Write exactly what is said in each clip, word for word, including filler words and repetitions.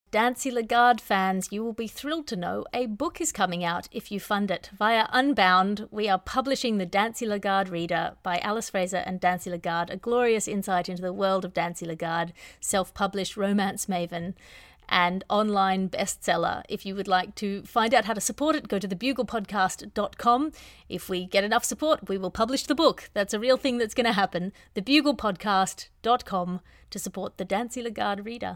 Dancy Lagarde fans, you will be thrilled to know a book is coming out if you fund it. Via Unbound, we are publishing the Dancy Lagarde Reader by Alice Fraser and Dancy Lagarde, a glorious insight into the world of Dancy Lagarde, self-published romance maven and online bestseller. If you would like to find out how to support it, go to the bugle podcast dot com. If we get enough support, we will publish the book. That's a real thing that's going to happen. the bugle podcast dot com to support the Dancy Lagarde Reader.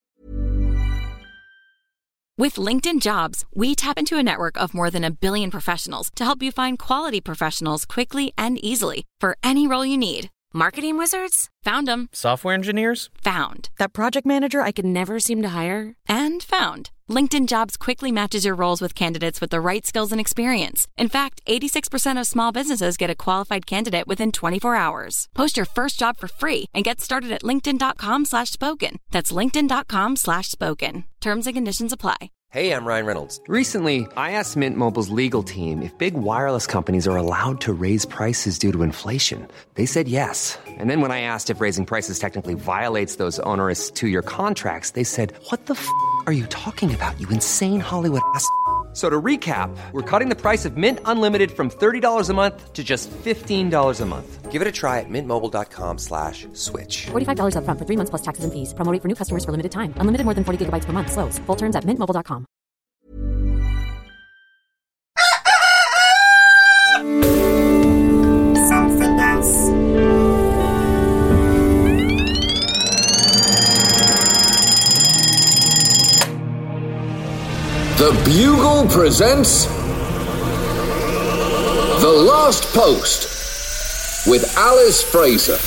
With LinkedIn Jobs, we tap into a network of more than a billion professionals to help you find quality professionals quickly and easily for any role you need. Marketing wizards? Found them. Software engineers? Found. That project manager I could never seem to hire? And found. LinkedIn Jobs quickly matches your roles with candidates with the right skills and experience. In fact, eighty-six percent of small businesses get a qualified candidate within twenty-four hours. Post your first job for free and get started at linkedin.com slash spoken. That's linkedin.com slash spoken. Terms and conditions apply. Hey, I'm Ryan Reynolds. Recently, I asked Mint Mobile's legal team if big wireless companies are allowed to raise prices due to inflation. They said yes. And then when I asked if raising prices technically violates those onerous two-year contracts, they said, what the f*** are you talking about, you insane Hollywood ass f- So to recap, we're cutting the price of Mint Unlimited from thirty dollars a month to just fifteen dollars a month. Give it a try at mintmobile.com slash switch. forty-five dollars up front for three months plus taxes and fees. Promo rate for new customers for limited time. Unlimited more than forty gigabytes per month. Slows full terms at mint mobile dot com. Something else. The Bugle presents The Last Post with Alice Fraser.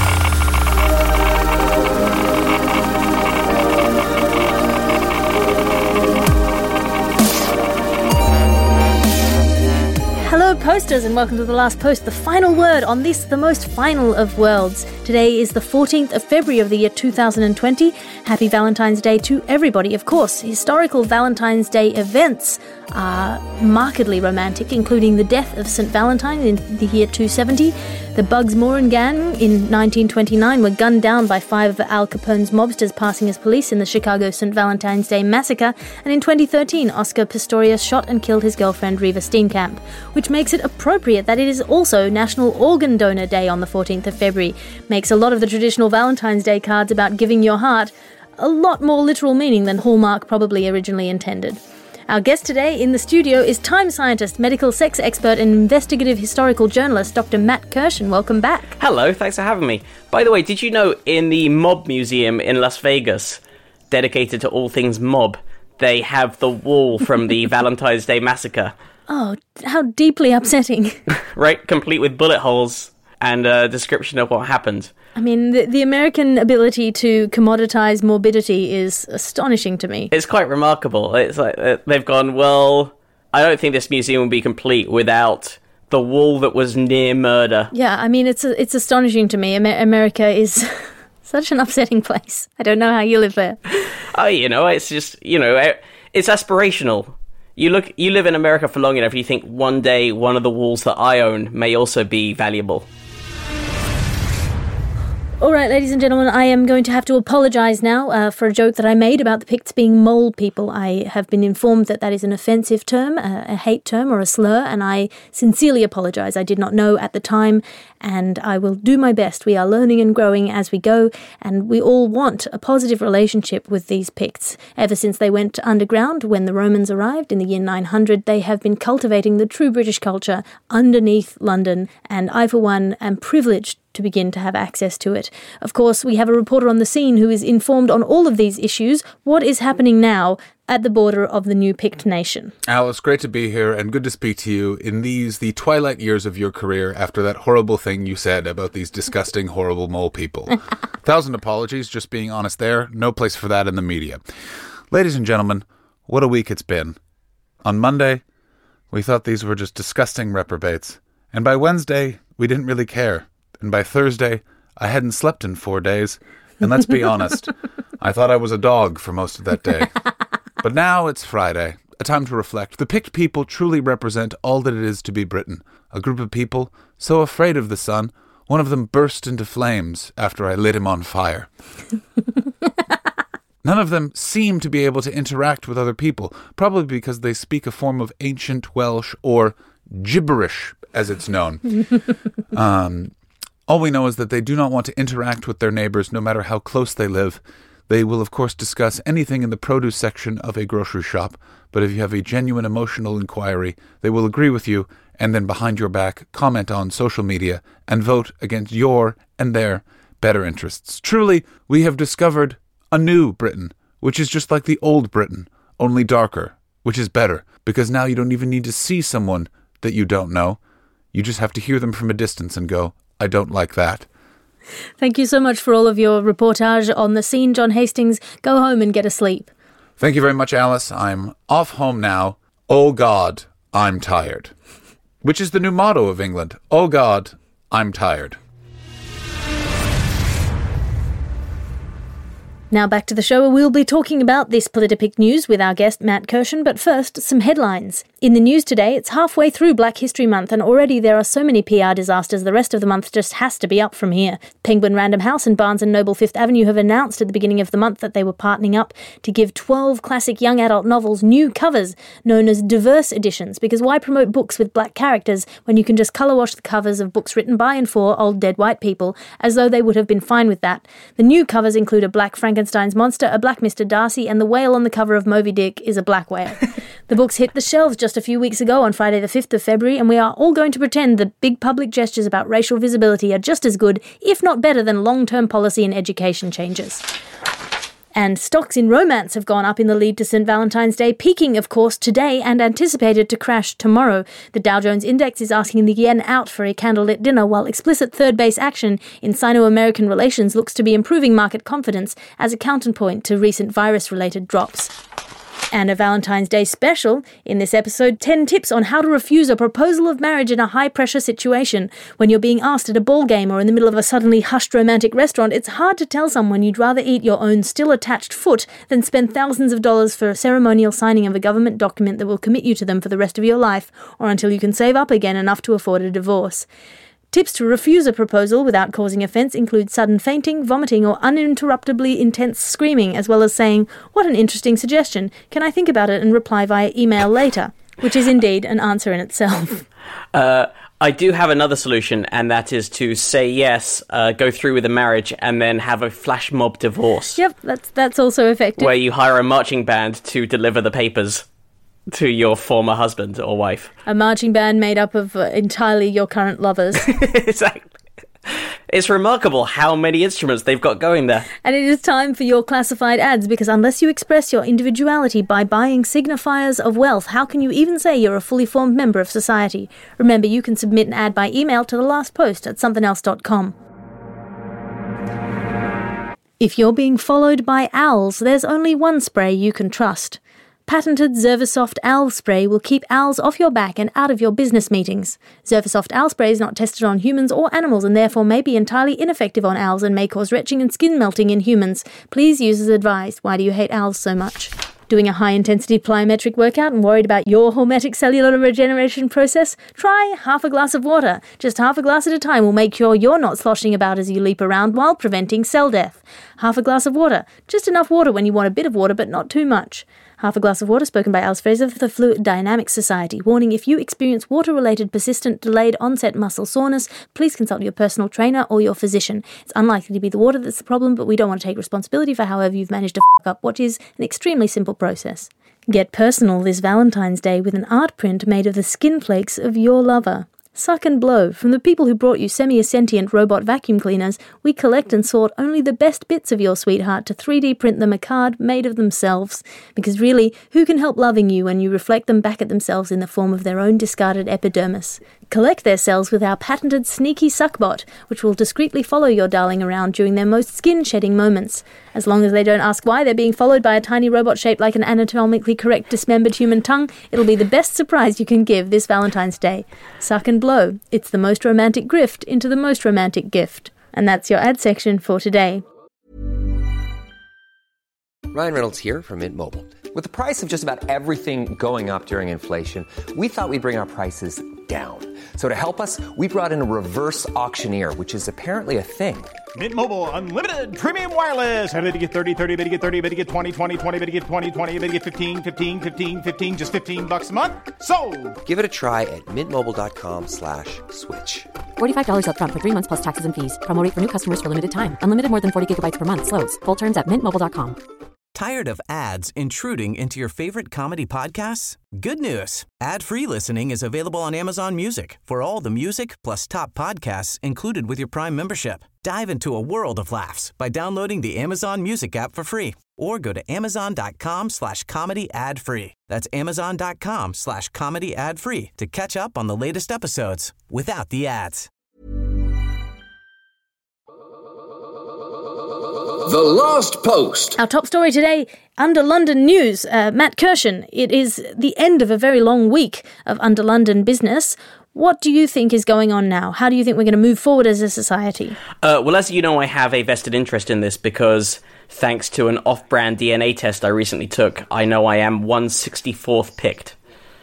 Hello posters and welcome to The Last Post, the final word on this, the most final of worlds. Today is the fourteenth of February of the year two thousand twenty. Happy Valentine's Day to everybody. Of course, historical Valentine's Day events are markedly romantic, including the death of Saint Valentine in the year two seventy. The Bugs Moran gang in nineteen twenty-nine were gunned down by five of Al Capone's mobsters passing as police in the Chicago Saint Valentine's Day massacre. And in twenty thirteen, Oscar Pistorius shot and killed his girlfriend Reva Steenkamp, which makes it appropriate that it is also National Organ Donor Day on the fourteenth of February. Makes a lot of the traditional Valentine's Day cards about giving your heart a lot more literal meaning than Hallmark probably originally intended. Our guest today in the studio is time scientist, medical sex expert and investigative historical journalist Doctor Matt Kirshen. Welcome back. Hello, thanks for having me. By the way, did you know in the Mob Museum in Las Vegas, dedicated to all things mob, they have the wall from the Valentine's Day massacre? Oh, how deeply upsetting. Right, complete with bullet holes and a description of what happened. I mean, the, the American ability to commoditize morbidity is astonishing to me. It's quite remarkable. It's like uh, they've gone, well, I don't think this museum would be complete without the wall that was near murder. Yeah, I mean, it's it's astonishing to me. Amer- America is such an upsetting place. I don't know how you live there. Oh, you know, it's just, you know, it's aspirational. You look, you live in America for long enough, you think one day one of the walls that I own may also be valuable. All right, ladies and gentlemen, I am going to have to apologise now uh, for a joke that I made about the Picts being mole people. I have been informed that that is an offensive term, uh, a hate term or a slur, and I sincerely apologise. I did not know at the time, and I will do my best. We are learning and growing as we go, and we all want a positive relationship with these Picts. Ever since they went underground when the Romans arrived in the year nine hundred, they have been cultivating the true British culture underneath London, and I, for one, am privileged to begin to have access to it. Of course, we have a reporter on the scene who is informed on all of these issues. What is happening now at the border of the new Pict nation? Alice, great to be here and good to speak to you in these, the twilight years of your career after that horrible thing you said about these disgusting, horrible mole people. Thousand apologies, just being honest there. No place for that in the media. Ladies and gentlemen, what a week it's been. On Monday, we thought these were just disgusting reprobates. And by Wednesday, we didn't really care. And by Thursday, I hadn't slept in four days. And let's be honest, I thought I was a dog for most of that day. But now it's Friday, a time to reflect. The Pict people truly represent all that it is to be Britain. A group of people so afraid of the sun, one of them burst into flames after I lit him on fire. None of them seem to be able to interact with other people, probably because they speak a form of ancient Welsh, or gibberish, as it's known. um, all we know is that they do not want to interact with their neighbors, no matter how close they live. They will, of course, discuss anything in the produce section of a grocery shop, but if you have a genuine emotional inquiry, they will agree with you, and then behind your back, comment on social media, and vote against your and their better interests. Truly, we have discovered a new Britain, which is just like the old Britain, only darker, which is better, because now you don't even need to see someone that you don't know. You just have to hear them from a distance and go, I don't like that. Thank you so much for all of your reportage on the scene, John Hastings. Go home and get a sleep. Thank you very much, Alice. I'm off home now. Oh God, I'm tired. Which is the new motto of England. Oh God, I'm tired. Now back to the show, where we'll be talking about this Politipic news with our guest Matt Kirshen, but first, some headlines. In the news today, it's halfway through Black History Month, and already there are so many P R disasters, the rest of the month just has to be up from here. Penguin Random House and Barnes and Noble Fifth Avenue have announced at the beginning of the month that they were partnering up to give twelve classic young adult novels new covers, known as diverse editions, because why promote books with black characters when you can just colour wash the covers of books written by and for old dead white people, as though they would have been fine with that. The new covers include a black Frankenstein's monster, a black Mister Darcy, and the whale on the cover of Moby Dick is a black whale. The books hit the shelves just a few weeks ago on Friday the fifth of February, and we are all going to pretend that big public gestures about racial visibility are just as good, if not better, than long-term policy and education changes. And stocks in romance have gone up in the lead to Saint Valentine's Day, peaking, of course, today and anticipated to crash tomorrow. The Dow Jones Index is asking the yen out for a candlelit dinner, while explicit third-base action in Sino-American relations looks to be improving market confidence as a counterpoint to recent virus-related drops. And a Valentine's Day special. In this episode, ten tips on how to refuse a proposal of marriage in a high-pressure situation. When you're being asked at a ball game or in the middle of a suddenly hushed romantic restaurant, it's hard to tell someone you'd rather eat your own still-attached foot than spend thousands of dollars for a ceremonial signing of a government document that will commit you to them for the rest of your life, or until you can save up again enough to afford a divorce. Tips to refuse a proposal without causing offence include sudden fainting, vomiting, or uninterruptedly intense screaming, as well as saying, "What an interesting suggestion. Can I think about it and reply via email later?" Which is indeed an answer in itself. Uh, I do have another solution, and that is to say yes, uh, go through with the marriage, and then have a flash mob divorce. Yep, that's that's also effective. Where you hire a marching band to deliver the papers to your former husband or wife. A marching band made up of uh, entirely your current lovers. Exactly. It's remarkable how many instruments they've got going there. And it is time for your classified ads, because unless you express your individuality by buying signifiers of wealth, how can you even say you're a fully formed member of society? Remember, you can submit an ad by email to the last post at something else dot com. If you're being followed by owls, there's only one spray you can trust. Patented Zervasoft Owl Spray will keep owls off your back and out of your business meetings. Zervasoft Owl Spray is not tested on humans or animals and therefore may be entirely ineffective on owls and may cause retching and skin melting in humans. Please use as advised. Why do you hate owls so much? Doing a high-intensity plyometric workout and worried about your hormetic cellular regeneration process? Try half a glass of water. Just half a glass at a time will make sure you're not sloshing about as you leap around while preventing cell death. Half a glass of water. Just enough water when you want a bit of water, but not too much. Half a glass of water, spoken by Alice Fraser of the Fluid Dynamics Society. Warning, if you experience water-related persistent delayed onset muscle soreness, please consult your personal trainer or your physician. It's unlikely to be the water that's the problem, but we don't want to take responsibility for however you've managed to f*** up what is an extremely simple process. Get personal this Valentine's Day with an art print made of the skin flakes of your lover. Suck and blow. From the people who brought you semi-sentient robot vacuum cleaners, we collect and sort only the best bits of your sweetheart to three D print them a card made of themselves. Because really, who can help loving you when you reflect them back at themselves in the form of their own discarded epidermis? Collect their cells with our patented Sneaky Suckbot, which will discreetly follow your darling around during their most skin-shedding moments. As long as they don't ask why they're being followed by a tiny robot shaped like an anatomically correct dismembered human tongue, it'll be the best surprise you can give this Valentine's Day. Suck and blow. It's the most romantic grift into the most romantic gift. And that's your ad section for today. Ryan Reynolds here from Mint Mobile. With the price of just about everything going up during inflation, we thought we'd bring our prices down. So to help us, we brought in a reverse auctioneer, which is apparently a thing. Mint Mobile Unlimited Premium Wireless. How to get thirty, thirty, how to get thirty, how to get twenty, twenty, twenty, how to get twenty, twenty, how to get fifteen, fifteen, fifteen, fifteen, just fifteen bucks a month? Sold! Give it a try at mintmobile.com slash switch. forty-five dollars up front for three months plus taxes and fees. Promo rate for new customers for limited time. Unlimited more than forty gigabytes per month. Slows full terms at mint mobile dot com. Tired of ads intruding into your favorite comedy podcasts? Good news. Ad-free listening is available on Amazon Music for all the music plus top podcasts included with your Prime membership. Dive into a world of laughs by downloading the Amazon Music app for free or go to amazon.com slash comedy ad free. That's amazon.com slash comedy ad free to catch up on the latest episodes without the ads. The Last Post. Our top story today, Under London News. Uh, Matt Kirshen, it is the end of a very long week of Under London business. What do you think is going on now? How do you think we're going to move forward as a society? Uh, well, as you know, I have a vested interest in this because thanks to an off-brand D N A test I recently took, I know I am one hundred sixty-fourth picked.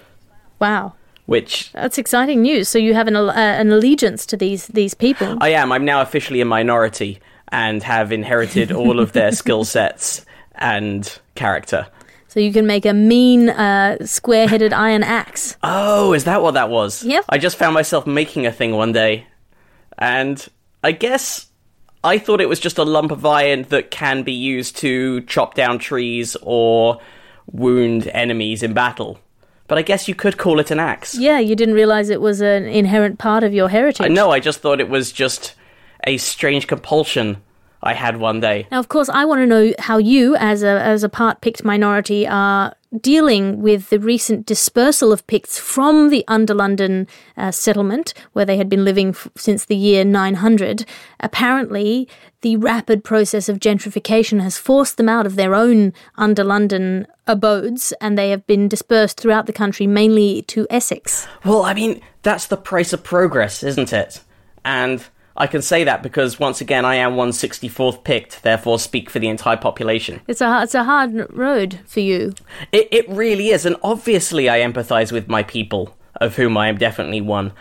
Wow. Which... That's exciting news. So you have an, uh, an allegiance to these, these people. I am. I'm now officially a minority and have inherited all of their skill sets and character. So you can make a mean, uh, square-headed iron axe. Oh, is that what that was? Yep. I just found myself making a thing one day, and I guess I thought it was just a lump of iron that can be used to chop down trees or wound enemies in battle. But I guess you could call it an axe. Yeah, you didn't realize it was an inherent part of your heritage. I know, I just thought it was just a strange compulsion I had one day. Now, of course, I want to know how you, as a as a part-picked minority, are dealing with the recent dispersal of Picts from the Under London uh, settlement, where they had been living f- since the year nine hundred. Apparently, the rapid process of gentrification has forced them out of their own Under London abodes, and they have been dispersed throughout the country, mainly to Essex. Well, I mean, that's the price of progress, isn't it? And I can say that because, once again, I am one hundred sixty-fourth picked, therefore speak for the entire population. It's a, it's a hard road for you. It, it really is, and obviously I empathise with my people, of whom I am definitely one.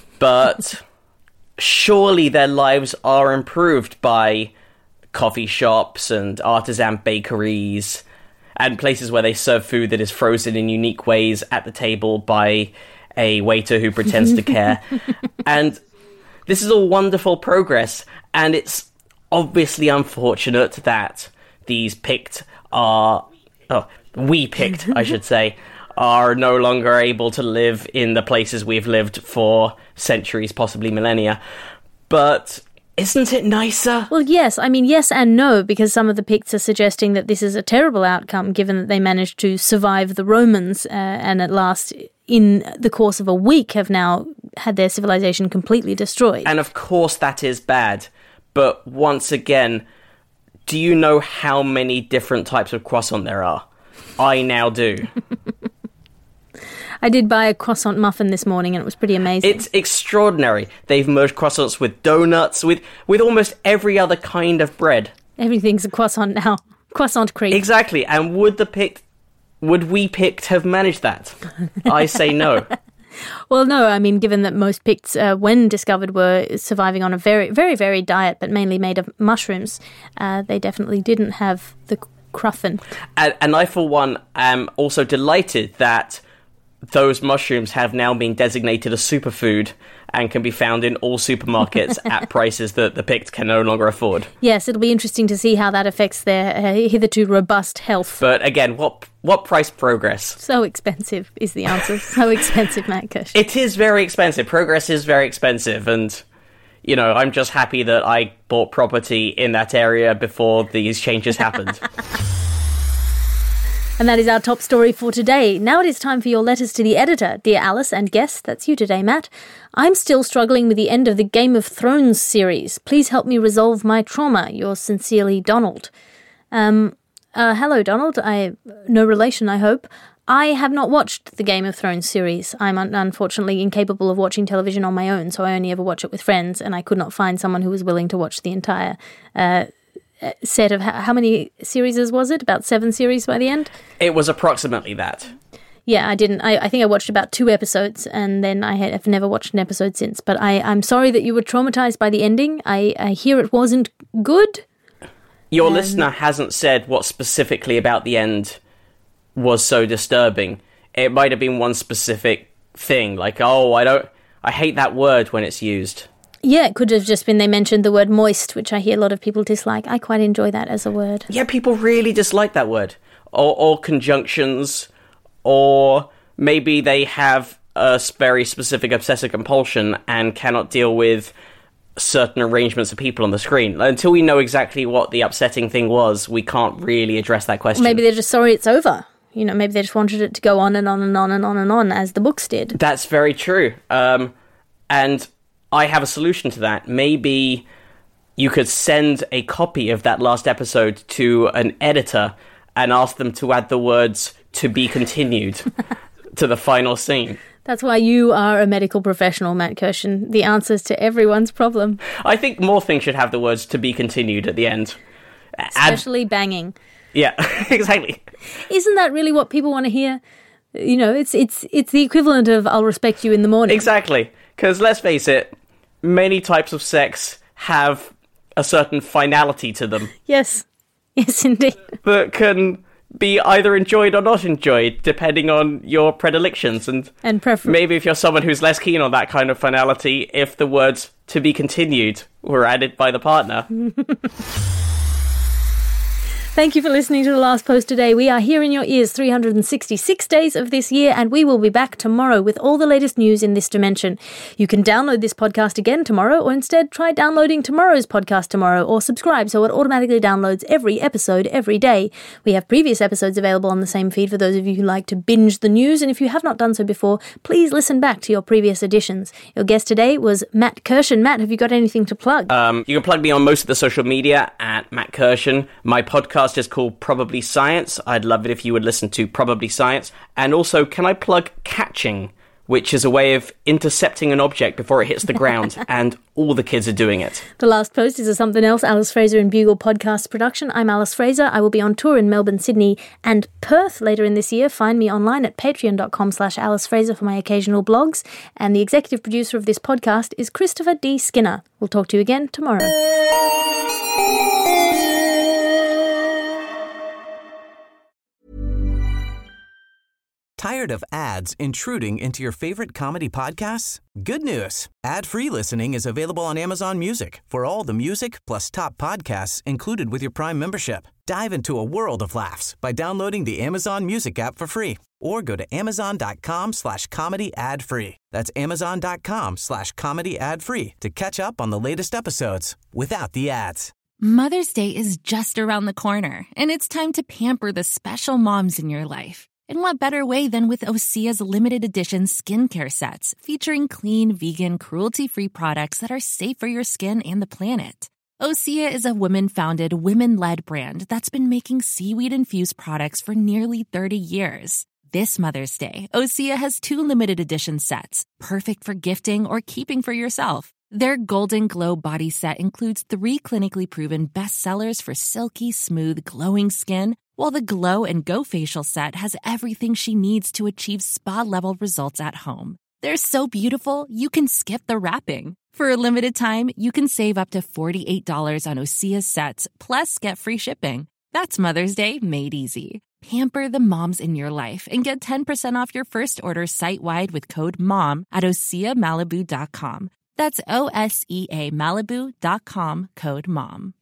But surely their lives are improved by coffee shops and artisan bakeries and places where they serve food that is frozen in unique ways at the table by a waiter who pretends to care. And this is all wonderful progress, and it's obviously unfortunate that these picked are... Oh, we picked, I should say, are no longer able to live in the places we've lived for centuries, possibly millennia. But isn't it nicer? Well, yes. I mean, yes and no, because some of the Picts are suggesting that this is a terrible outcome, given that they managed to survive the Romans uh, and at last, in the course of a week, have now had their civilization completely destroyed. And of course that is bad. But once again, do you know how many different types of croissant there are? I now do. I did buy a croissant muffin this morning and it was pretty amazing. It's extraordinary. They've merged croissants with donuts, with, with almost every other kind of bread. Everything's a croissant now. Croissant creep. Exactly. And would the Pict, would we Pict have managed that? I say no. Well, no, I mean, given that most Picts, uh, when discovered, were surviving on a very, very varied diet, but mainly made of mushrooms, uh, they definitely didn't have the cruffin. And, and I, for one, am also delighted that those mushrooms have now been designated a superfood and can be found in all supermarkets at prices that the Picts can no longer afford. Yes, it'll be interesting to see how that affects their uh, hitherto robust health. But again, what what price progress? So expensive is the answer. So expensive, Matt Kirshen. It is very expensive. Progress is very expensive, and you know, I'm just happy that I bought property in that area before these changes happened. And that is our top story for today. Now it is time for your letters to the editor. Dear Alice and guest, that's you today, Matt. I'm still struggling with the end of the Game of Thrones series. Please help me resolve my trauma. Yours sincerely, Donald. Um, uh, hello, Donald. I no relation, I hope. I have not watched the Game of Thrones series. I'm un- unfortunately incapable of watching television on my own, so I only ever watch it with friends, and I could not find someone who was willing to watch the entire uh set of, how many series was it? About seven series by the end? It was approximately that. Yeah, I didn't. I, I think I watched about two episodes and then I have never watched an episode since. But I, I'm sorry that you were traumatized by the ending. I, I hear it wasn't good. Your um, listener hasn't said what specifically about the end was so disturbing. It might have been one specific thing, like, oh, I don't, I hate that word when it's used. Yeah, it could have just been they mentioned the word moist, which I hear a lot of people dislike. I quite enjoy that as a word. Yeah, people really dislike that word. Or, or conjunctions, or maybe they have a very specific obsessive compulsion and cannot deal with certain arrangements of people on the screen. Until we know exactly what the upsetting thing was, we can't really address that question. Or maybe they're just sorry it's over. You know, maybe they just wanted it to go on and on and on and on and on, as the books did. That's very true. Um, and I have a solution to that. Maybe you could send a copy of that last episode to an editor and ask them to add the words "to be continued" to the final scene. That's why you are a medical professional, Matt Kirshen. The answers to everyone's problem. I think more things should have the words "to be continued" at the end. Especially Add- banging. Yeah, exactly. Isn't that really what people want to hear? You know, it's it's it's the equivalent of "I'll respect you in the morning." Exactly. Because let's face it, many types of sex have a certain finality to them. Yes. Yes, indeed. That can be either enjoyed or not enjoyed, depending on your predilections. And, and preference. Maybe if you're someone who's less keen on that kind of finality, if the words "to be continued" were added by the partner. Thank you for listening to The Last Post today. We are here in your ears three hundred sixty-six days of this year, and we will be back tomorrow with all the latest news in this dimension. You can download this podcast again tomorrow, or instead try downloading tomorrow's podcast tomorrow, or subscribe so it automatically downloads every episode every day. We have previous episodes available on the same feed for those of you who like to binge the news, and if you have not done so before, please listen back to your previous editions. Your guest today was Matt Kirshen. Matt, have you got anything to plug? Um, you can plug me on most of the social media at Matt Kirshen. My podcast is called Probably Science. I'd love it if you would listen to Probably Science. And also, can I plug catching, which is a way of intercepting an object before it hits the ground, and all the kids are doing it. The Last Post is a Something Else Alice Fraser and Bugle podcast production. I'm Alice Fraser. I will be on tour in Melbourne, Sydney and Perth later in this year. Find me online at patreon.com slash Alice Fraser for my occasional blogs. And the executive producer of this podcast is Christopher D. Skinner. We'll talk to you again tomorrow. Tired of ads intruding into your favorite comedy podcasts? Good news. Ad-free listening is available on Amazon Music for all the music plus top podcasts included with your Prime membership. Dive into a world of laughs by downloading the Amazon Music app for free or go to amazon.com slash comedy ad free. That's amazon.com slash comedy ad free to catch up on the latest episodes without the ads. Mother's Day is just around the corner, and it's time to pamper the special moms in your life. And what better way than with Osea's limited edition skincare sets featuring clean, vegan, cruelty-free products that are safe for your skin and the planet. Osea is a women-founded, women-led brand that's been making seaweed-infused products for nearly thirty years. This Mother's Day, Osea has two limited edition sets, perfect for gifting or keeping for yourself. Their Golden Glow body set includes three clinically proven bestsellers for silky, smooth, glowing skin, while the Glow and Go facial set has everything she needs to achieve spa-level results at home. They're so beautiful, you can skip the wrapping. For a limited time, you can save up to forty-eight dollars on Osea sets, plus get free shipping. That's Mother's Day made easy. Pamper the moms in your life and get ten percent off your first order site-wide with code MOM at osea malibu dot com. That's O S E A Malibu dot com, code MOM.